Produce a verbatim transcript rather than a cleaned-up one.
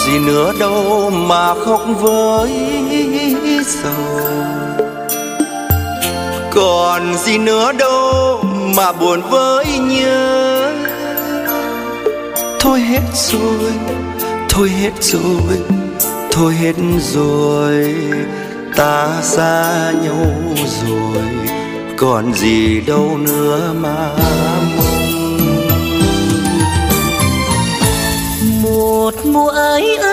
gì nữa đâu mà khóc với sầu, còn gì nữa đâu mà buồn với nhớ. Thôi hết rồi, thôi hết rồi, thôi hết rồi, ta xa nhau rồi, còn gì đâu nữa mà mong. Một mùa ái ơi